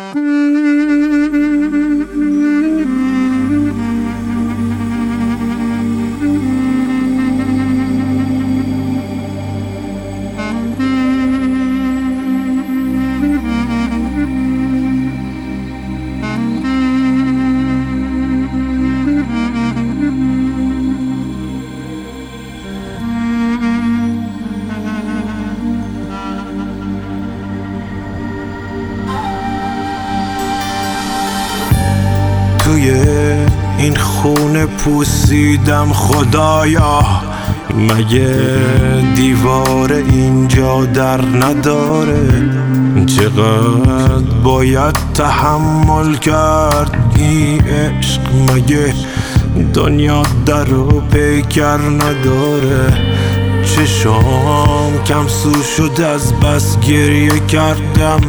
توی این خونه پوسیدم خدایا، مگه دیوار اینجا در نداره؟ چقدر باید تحمل کرد این عشق، مگه دنیا در و پیکر نداره؟ چشام کم سو شد از بس گریه کردم،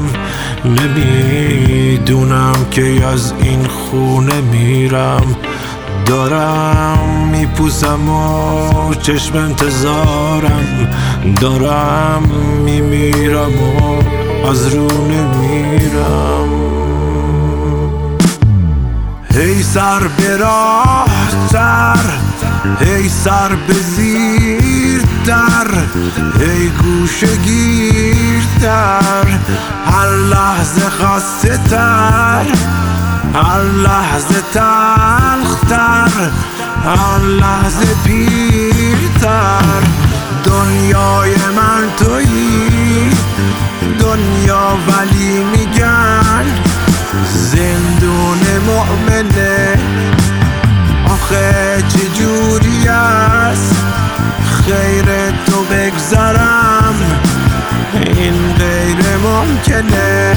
نمیدونم که از این خونه میرم. دارم میپوسم و چشم انتظارم، دارم میمیرم و از رو نمیرم. هی سر به راه تر، هی سر به زیر در، هی گوشه گیرتر، هر لحظه خسته تر، هر لحظه تلختر، هر لحظه پیرتر. دنیای من تویی دنیا، ولی میگن زندون مؤمنه. آخه چجوری است خیر تو بگذرم، این غیر ممکنه.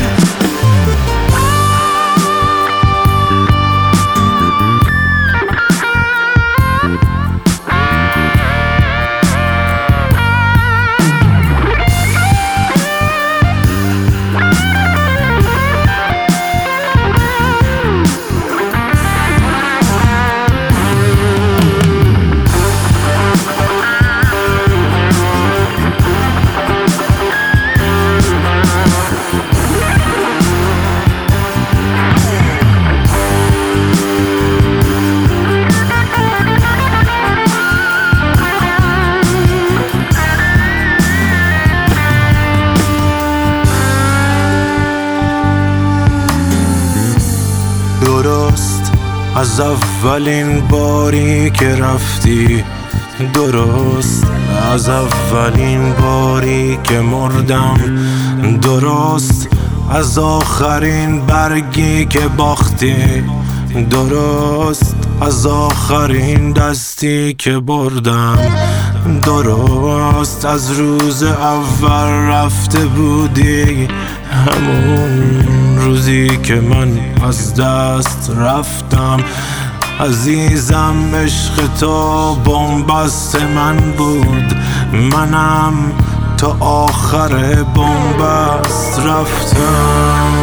درست از اولین باری که رفتی، درست از اولین باری که مردم، درست از آخرین برگی که باختی، درست از آخرین دستی که بردم، درست از روز اول رفته بودی، همون روزی که من از دست رفتم. عزیزم عشق تو بن‌بست من بود، منم تا آخر بن‌بست رفتم.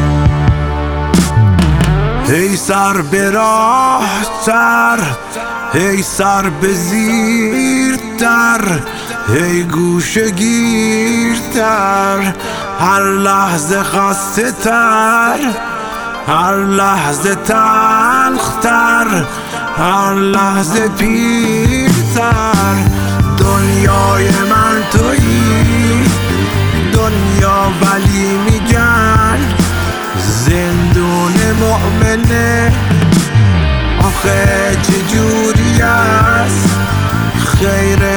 هی سر به راه تر، هی سر به زیر تر، هی گوشه گیرتر، هر لحظه خسته تر، هر لحظه تلختر، هر لحظه پیرتر. دنیای من تویی دنیا، ولی میگن زندون مؤمنه. آخه چجوری است خیر